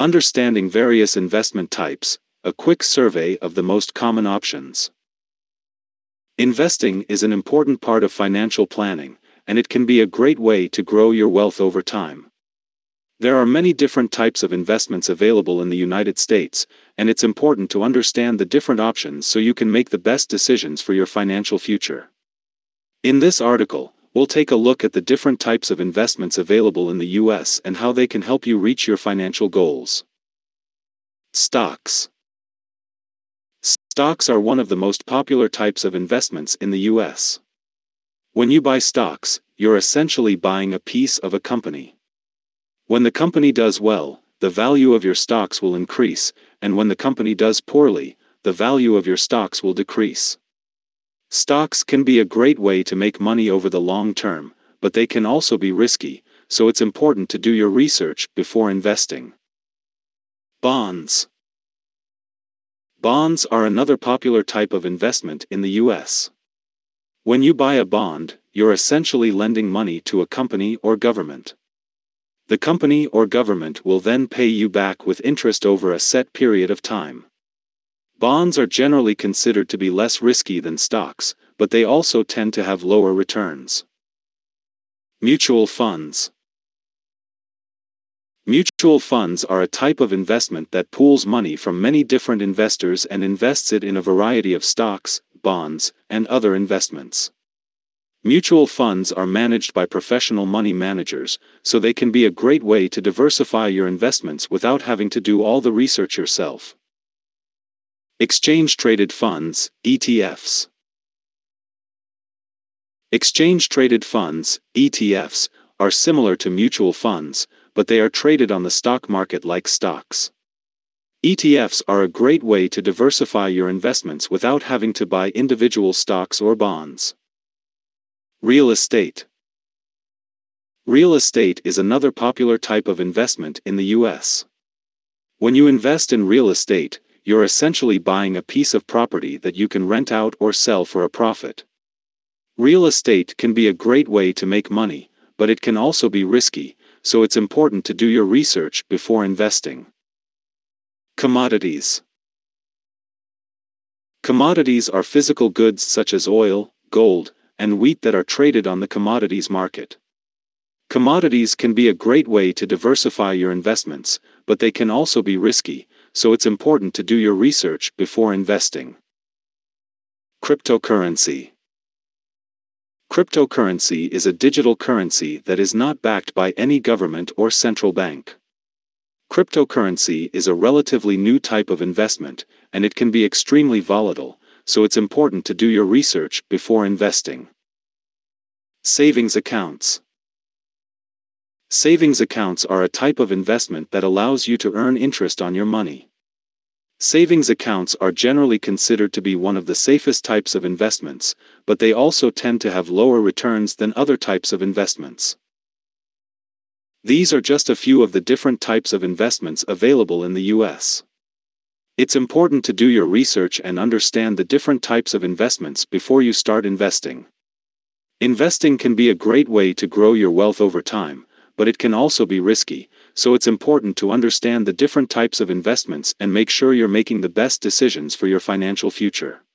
Understanding various investment types, a quick survey of the most common options. Investing is an important part of financial planning, and it can be a great way to grow your wealth over time. There are many different types of investments available in the United States, and it's important to understand the different options so you can make the best decisions for your financial future. In this article, we'll take a look at the different types of investments available in the US and how they can help you reach your financial goals. Stocks. Stocks are one of the most popular types of investments in the US. When you buy stocks, you're essentially buying a piece of a company. When the company does well, the value of your stocks will increase, and when the company does poorly, the value of your stocks will decrease. Stocks can be a great way to make money over the long term, but they can also be risky, so it's important to do your research before investing. Bonds. Bonds are another popular type of investment in the US. When you buy a bond, you're essentially lending money to a company or government. The company or government will then pay you back with interest over a set period of time. Bonds are generally considered to be less risky than stocks, but they also tend to have lower returns. Mutual funds. Mutual funds are a type of investment that pools money from many different investors and invests it in a variety of stocks, bonds, and other investments. Mutual funds are managed by professional money managers, so they can be a great way to diversify your investments without having to do all the research yourself. Exchange-traded funds, ETFs. Exchange-traded funds, ETFs, are similar to mutual funds, but they are traded on the stock market like stocks. ETFs are a great way to diversify your investments without having to buy individual stocks or bonds. Real estate. Real estate is another popular type of investment in the US. When you invest in real estate, you're essentially buying a piece of property that you can rent out or sell for a profit. Real estate can be a great way to make money, but it can also be risky, so it's important to do your research before investing. Commodities. Commodities are physical goods such as oil, gold, and wheat that are traded on the commodities market. Commodities can be a great way to diversify your investments, but they can also be risky, so it's important to do your research before investing. Cryptocurrency. Cryptocurrency is a digital currency that is not backed by any government or central bank. Cryptocurrency is a relatively new type of investment, and it can be extremely volatile, so it's important to do your research before investing. Savings accounts. Savings accounts are a type of investment that allows you to earn interest on your money. Savings accounts are generally considered to be one of the safest types of investments, but they also tend to have lower returns than other types of investments. These are just a few of the different types of investments available in the US. It's important to do your research and understand the different types of investments before you start investing. Investing can be a great way to grow your wealth over time, but it can also be risky, so it's important to understand the different types of investments and make sure you're making the best decisions for your financial future.